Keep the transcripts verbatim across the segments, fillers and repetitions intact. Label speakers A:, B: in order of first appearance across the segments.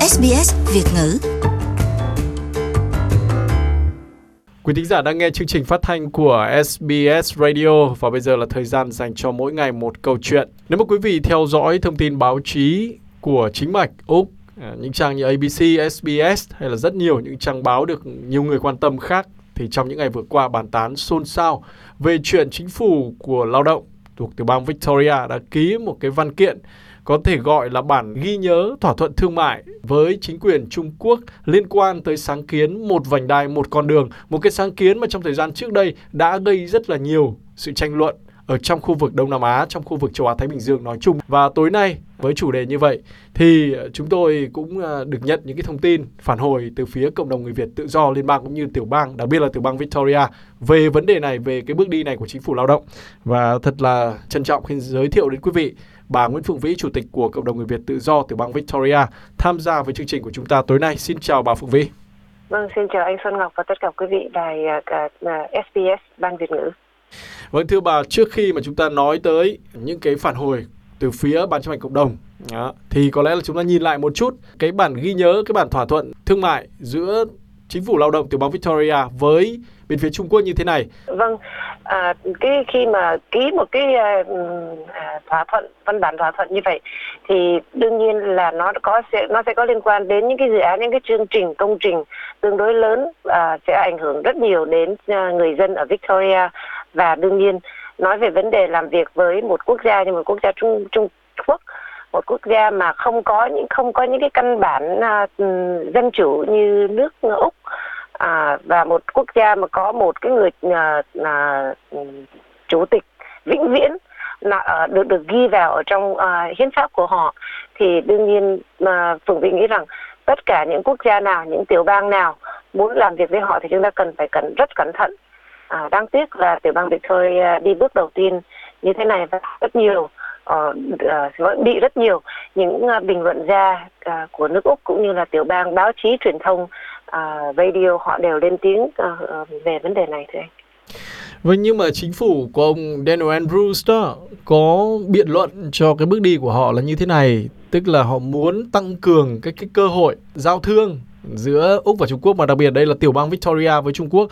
A: ét bê ét Việt ngữ.
B: Quý thính giả đang nghe chương trình phát thanh của ét bê ét Radio và bây giờ là thời gian dành cho mỗi ngày một câu chuyện. Nếu mà quý vị theo dõi thông tin báo chí của chính mạch Úc, những trang như a bê xê, ét bê ét hay là rất nhiều những trang báo được nhiều người quan tâm khác, thì trong những ngày vừa qua bàn tán xôn xao về chuyện chính phủ của lao động thuộc tiểu bang Victoria đã ký một cái văn kiện có thể gọi là bản ghi nhớ thỏa thuận thương mại với chính quyền Trung Quốc liên quan tới sáng kiến một vành đai một con đường, một cái sáng kiến mà trong thời gian trước đây đã gây rất là nhiều sự tranh luận ở trong khu vực Đông Nam Á, trong khu vực châu Á Thái Bình Dương nói chung. Và tối nay với chủ đề như vậy thì chúng tôi cũng được nhận những cái thông tin phản hồi từ phía cộng đồng người Việt tự do liên bang cũng như tiểu bang, đặc biệt là tiểu bang Victoria về vấn đề này, về cái bước đi này của chính phủ lao động. Và thật là trân trọng khi giới thiệu đến quý vị bà Nguyễn Phượng Vĩ, chủ tịch của cộng đồng người Việt tự do tiểu bang Victoria, tham gia với chương trình của chúng ta tối nay. Xin chào bà Phượng Vĩ.
C: Vâng, xin chào anh Xuân Ngọc và tất cả quý vị đài uh, ét bê ét Ban Việt ngữ.
B: Vâng, thưa bà, trước khi mà chúng ta nói tới những cái phản hồi từ phía Ban chấp hành cộng đồng đó, thì có lẽ là chúng ta nhìn lại một chút cái bản ghi nhớ, cái bản thỏa thuận thương mại giữa chính phủ lao động tiểu bang Victoria với bên phía Trung Quốc như thế này.
C: Vâng, à, cái khi mà ký một cái à, thỏa thuận, văn bản thỏa thuận như vậy thì đương nhiên là nó có sẽ nó sẽ có liên quan đến những cái dự án, những cái chương trình công trình tương đối lớn, à, sẽ ảnh hưởng rất nhiều đến à, người dân ở Victoria. Và đương nhiên nói về vấn đề làm việc với một quốc gia như một quốc gia Trung Trung Quốc, một quốc gia mà không có những không có những cái căn bản uh, dân chủ như nước Úc, à, và một quốc gia mà có một cái người uh, uh, chủ tịch vĩnh viễn là uh, được được ghi vào ở trong uh, hiến pháp của họ, thì đương nhiên mà uh, Phượng Vĩ nghĩ rằng tất cả những quốc gia nào, những tiểu bang nào muốn làm việc với họ thì chúng ta cần phải cẩn rất cẩn thận. À, đáng tiếc là tiểu bang Victoria đi bước đầu tiên như thế này và rất nhiều uh, uh, bị rất nhiều những uh, bình luận gia uh, của nước Úc cũng như là tiểu bang báo chí truyền thông uh, radio họ đều lên tiếng uh, uh, về vấn đề này thưa anh.
B: Vâng, nhưng mà chính phủ của ông Daniel Andrews đó có biện luận cho cái bước đi của họ là như thế này, tức là họ muốn tăng cường cái, cái cơ hội giao thương giữa Úc và Trung Quốc, mà đặc biệt đây là tiểu bang Victoria với Trung Quốc,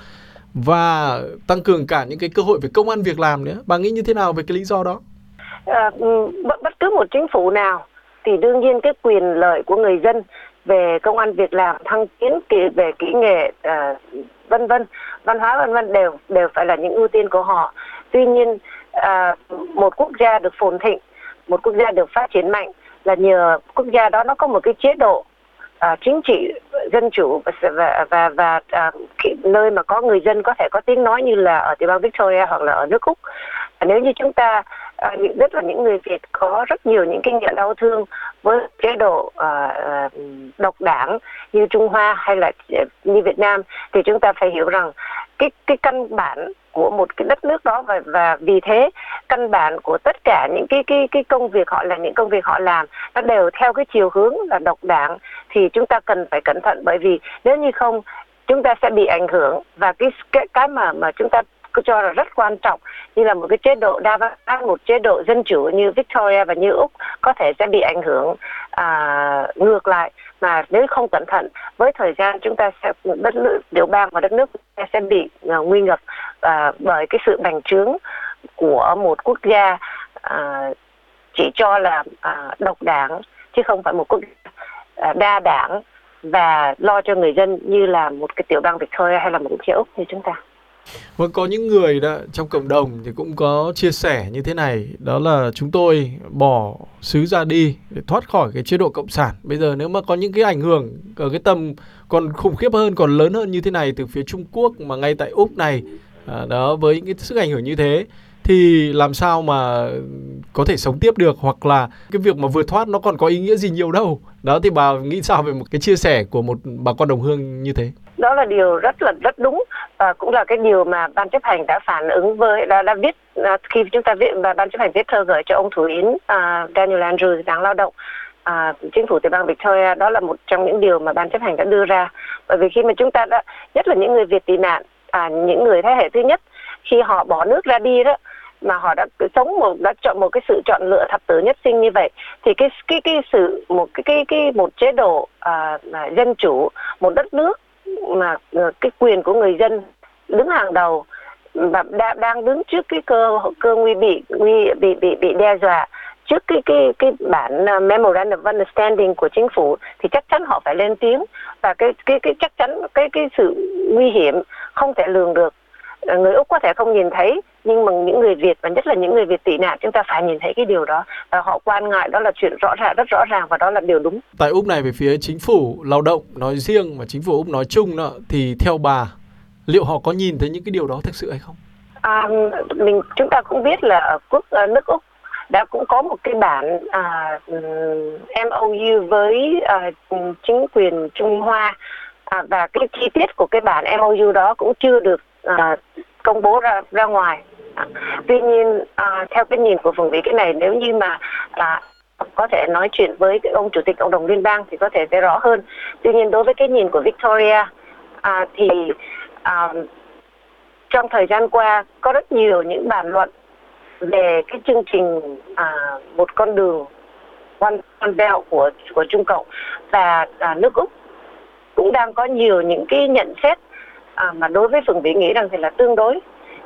B: và tăng cường cả những cái cơ hội về công ăn việc làm nữa. Bà nghĩ như thế nào về cái lý do đó?
C: À, bất, bất cứ một chính phủ nào thì đương nhiên cái quyền lợi của người dân về công ăn việc làm, thăng tiến về kỹ nghệ, à, vân vân, văn hóa vân vân đều đều phải là những ưu tiên của họ. Tuy nhiên à, một quốc gia được phồn thịnh, một quốc gia được phát triển mạnh là nhờ quốc gia đó nó có một cái chế độ À, chính trị dân chủ và và và, và à, nơi mà có người dân có thể có tiếng nói như là ở tiểu bang Victoria hoặc là ở nước Úc. À, nếu như chúng ta à, những rất là những người Việt có rất nhiều những kinh nghiệm đau thương với chế độ à, à, độc đảng như Trung Hoa hay là như Việt Nam, thì chúng ta phải hiểu rằng cái cái căn bản của một cái đất nước đó, và và vì thế căn bản của tất cả những cái cái cái công việc họ làm, những công việc họ làm nó đều theo cái chiều hướng là độc đảng, thì chúng ta cần phải cẩn thận, bởi vì nếu như không chúng ta sẽ bị ảnh hưởng. Và cái cái cái mà mà chúng ta cho là rất quan trọng như là một cái chế độ đa văn hóa, một chế độ dân chủ như Victoria và như Úc có thể sẽ bị ảnh hưởng à, ngược lại, mà nếu không cẩn thận với thời gian chúng ta sẽ đất nước tiểu bang và đất nước sẽ bị uh, nguy ngập uh, bởi cái sự bành trướng của một quốc gia uh, chỉ cho là uh, độc đảng chứ không phải một quốc gia uh, đa đảng và lo cho người dân như là một cái tiểu bang Victoria hay là một quốc gia Úc như chúng ta.
B: Vâng, có những người đó trong cộng đồng thì cũng có chia sẻ như thế này, đó là chúng tôi bỏ xứ ra đi để thoát khỏi cái chế độ cộng sản. Bây giờ nếu mà có những cái ảnh hưởng ở cái tầm còn khủng khiếp hơn, còn lớn hơn như thế này từ phía Trung Quốc mà ngay tại Úc này, à, đó với những cái sức ảnh hưởng như thế, thì làm sao mà có thể sống tiếp được, hoặc là cái việc mà vừa thoát nó còn có ý nghĩa gì nhiều đâu. Đó, thì bà nghĩ sao về một cái chia sẻ của một bà con đồng hương như thế?
C: Đó là điều rất là rất đúng, và cũng là cái điều mà ban chấp hành đã phản ứng với đã, đã viết à, khi chúng ta viết và ban chấp hành viết thơ gửi cho ông thủ yến à, Daniel Andrews, Đảng Lao động, à, chính phủ tiểu bang Victoria. Đó là một trong những điều mà ban chấp hành đã đưa ra, bởi vì khi mà chúng ta đã, nhất là những người Việt tị nạn, à, những người thế hệ thứ nhất, khi họ bỏ nước ra đi đó mà họ đã sống một đã chọn một cái sự chọn lựa thập tử nhất sinh như vậy, thì cái cái cái sự một cái cái cái một chế độ à, dân chủ, một đất nước mà cái quyền của người dân đứng hàng đầu và đã, đang đứng trước cái cơ cơ nguy bị nguy bị bị bị đe dọa, trước cái cái cái bản uh, Memorandum of Understanding của chính phủ, thì chắc chắn họ phải lên tiếng. Và cái cái cái chắc chắn cái cái sự nguy hiểm không thể lường được, người Úc có thể không nhìn thấy, nhưng mà những người Việt và nhất là những người Việt tị nạn, chúng ta phải nhìn thấy cái điều đó, và họ quan ngại đó là chuyện rõ ràng, rất rõ ràng, và đó là điều đúng.
B: Tại Úc này, về phía chính phủ lao động nói riêng và chính phủ Úc nói chung đó, thì theo bà, liệu họ có nhìn thấy những cái điều đó thực sự hay không?
C: À, mình chúng ta cũng biết là ở quốc uh, nước Úc đã cũng có một cái bản uh, em o u với uh, chính quyền Trung Hoa, uh, và cái chi tiết của cái bản em o u đó cũng chưa được uh, công bố ra ra ngoài. Uh, tuy nhiên uh, theo cái nhìn của Phượng Vy, cái này nếu như mà uh, có thể nói chuyện với cái ông chủ tịch cộng đồng liên bang thì có thể thấy rõ hơn. Tuy nhiên đối với cái nhìn của Victoria uh, thì uh, trong thời gian qua có rất nhiều những bàn luận về cái chương trình à, một con đường One, One Belt của của Trung Cộng, và à, nước Úc cũng đang có nhiều những cái nhận xét à, mà đối với Phượng Vy nghĩ rằng thì là tương đối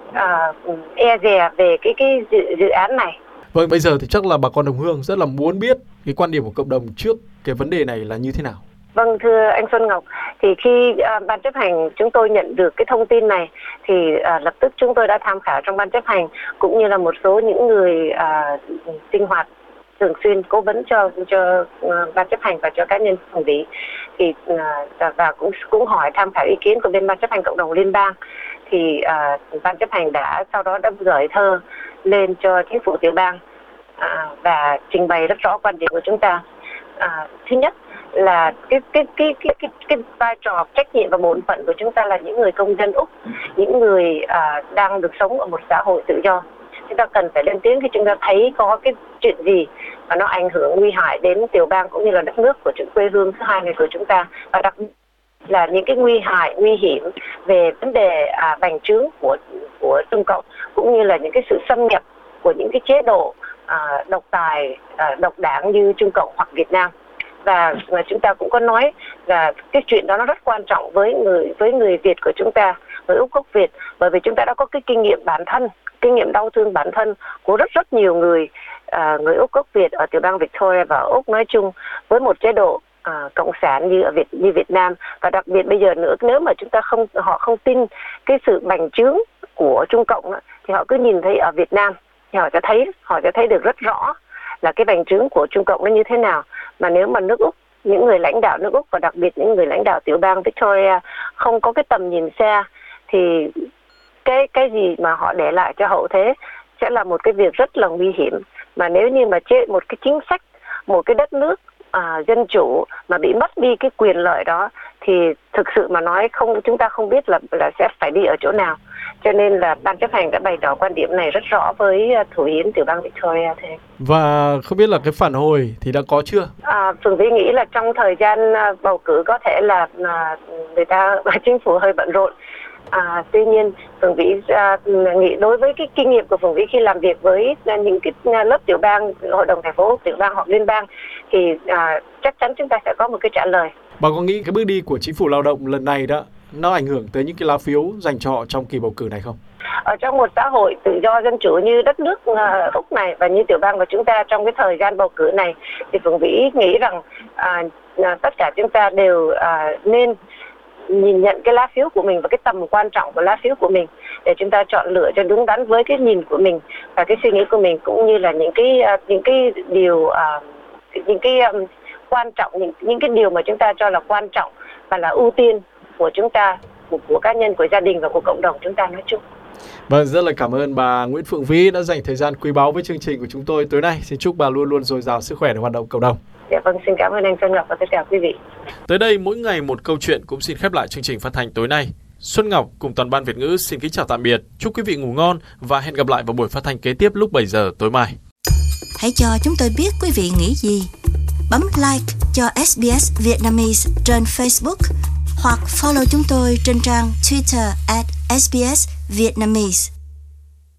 C: à, e dè về cái cái dự, dự án này.
B: Vâng, bây giờ thì chắc là bà con đồng hương rất là muốn biết cái quan điểm của cộng đồng trước cái vấn đề này là như thế nào.
C: Vâng, thưa anh Xuân Ngọc, thì khi uh, ban chấp hành chúng tôi nhận được cái thông tin này thì uh, lập tức chúng tôi đã tham khảo trong ban chấp hành, cũng như là một số những người uh, sinh hoạt thường xuyên cố vấn cho cho uh, ban chấp hành và cho cá nhân Phượng Vy, thì uh, và cũng cũng hỏi tham khảo ý kiến của bên ban chấp hành cộng đồng liên bang. Thì uh, ban chấp hành đã sau đó đã gửi thơ lên cho chính phủ tiểu bang uh, và trình bày rất rõ quan điểm của chúng ta. Uh, thứ nhất là cái cái cái cái cái cái vai trò, trách nhiệm và bổn phận của chúng ta là những người công dân Úc, những người à, đang được sống ở một xã hội tự do. Chúng ta cần phải lên tiếng khi chúng ta thấy có cái chuyện gì mà nó ảnh hưởng nguy hại đến tiểu bang cũng như là đất nước của chúng, quê hương thứ hai này của chúng ta, và đặc biệt là những cái nguy hại, nguy hiểm về vấn đề à, bành trướng của của Trung Cộng, cũng như là những cái sự xâm nhập của những cái chế độ à, độc tài, à, độc đảng như Trung Cộng hoặc Việt Nam. Và, và chúng ta cũng có nói là cái chuyện đó nó rất quan trọng với người với người Việt của chúng ta, với Úc gốc Việt, bởi vì chúng ta đã có cái kinh nghiệm bản thân, kinh nghiệm đau thương bản thân của rất rất nhiều người à, người Úc gốc Việt ở tiểu bang Victoria và Úc nói chung với một chế độ à, cộng sản như ở Việt như Việt Nam. Và đặc biệt bây giờ nữa, nếu mà chúng ta không họ không tin cái sự bành trướng của Trung Cộng đó, thì họ cứ nhìn thấy ở Việt Nam thì họ sẽ thấy họ sẽ thấy được rất rõ là cái bành trướng của Trung Cộng nó như thế nào. Mà nếu mà nước Úc, những người lãnh đạo nước Úc và đặc biệt những người lãnh đạo tiểu bang Victoria không có cái tầm nhìn xa, thì cái cái gì mà họ để lại cho hậu thế sẽ là một cái việc rất là nguy hiểm. Mà nếu như mà chế một cái chính sách, một cái đất nước à, dân chủ mà bị mất đi cái quyền lợi đó, thì thực sự mà nói không, chúng ta không biết là là sẽ phải đi ở chỗ nào. Cho nên là ban chấp hành đã bày tỏ quan điểm này rất rõ với thủ hiến tiểu bang Victoria. Thế.
B: Và không biết là cái phản hồi thì đã có chưa? À,
C: Phượng Vy nghĩ là trong thời gian bầu cử có thể là người ta chính phủ hơi bận rộn. À, tuy nhiên Phượng Vy à, nghĩ đối với cái kinh nghiệm của Phượng Vy khi làm việc với những cái lớp tiểu bang, hội đồng thành phố, tiểu bang hoặc liên bang, thì à, chắc chắn chúng ta sẽ có một cái trả lời.
B: Bà có nghĩ cái bước đi của chính phủ lao động lần này đó nó ảnh hưởng tới những cái lá phiếu dành cho họ trong kỳ bầu cử này không?
C: Ở trong một xã hội tự do dân chủ như đất nước uh, Úc này và như tiểu bang của chúng ta trong cái thời gian bầu cử này, thì Phượng Vy nghĩ rằng uh, uh, tất cả chúng ta đều uh, nên nhìn nhận cái lá phiếu của mình và cái tầm quan trọng của lá phiếu của mình để chúng ta chọn lựa cho đúng đắn với cái nhìn của mình và cái suy nghĩ của mình, cũng như là những cái uh, những cái điều uh, những cái um, quan trọng, những những cái điều mà chúng ta cho là quan trọng và là ưu tiên của chúng ta, của, của cá nhân, của gia đình và của cộng đồng chúng ta nói chung.
B: Vâng, rất là cảm ơn bà Nguyễn Phượng Vy đã dành thời gian quý báu với chương trình của chúng tôi tối nay. Xin chúc bà luôn luôn dồi dào sức khỏe để hoạt động cộng đồng.
C: Dạ vâng, xin cảm ơn anh Xuân Ngọc và tất cả quý vị.
B: Tới đây mỗi ngày một câu chuyện cũng xin khép lại chương trình phát thanh tối nay. Xuân Ngọc cùng toàn ban Việt ngữ xin kính chào tạm biệt, chúc quý vị ngủ ngon và hẹn gặp lại vào buổi phát thanh kế tiếp lúc bảy giờ tối mai.
A: Hãy cho chúng tôi biết quý vị nghĩ gì. Bấm like cho ét bê ét Vietnamese trên Facebook hoặc follow chúng tôi trên trang Twitter at ét bê ét Vietnamese.